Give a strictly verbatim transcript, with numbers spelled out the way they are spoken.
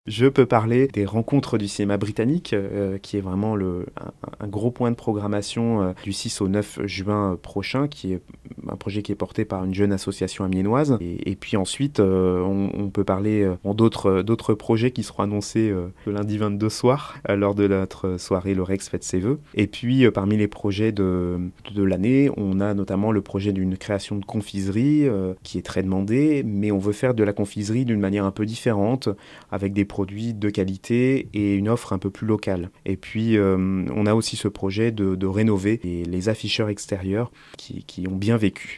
Je peux parler des rencontres du cinéma britannique, euh, qui est vraiment le, un, un gros point de programmation euh, du six au neuf juin prochain, qui est un projet qui est porté par une jeune association amiénoise. Et, et puis ensuite, euh, on, on peut parler euh, d'autres, d'autres projets qui seront annoncés euh, le lundi vingt-deux soir, euh, lors de notre soirée Le Rex fête ses vœux. Et puis, euh, parmi les projets de, de l'année, on a notamment le projet d'une création de confiserie euh, qui est très demandée, mais on veut faire de la confiserie d'une manière un peu différente, avec des produits de qualité et une offre un peu plus locale. Et puis, euh, on a aussi ce projet de, de rénover les, les afficheurs extérieurs qui, qui ont bien vécu.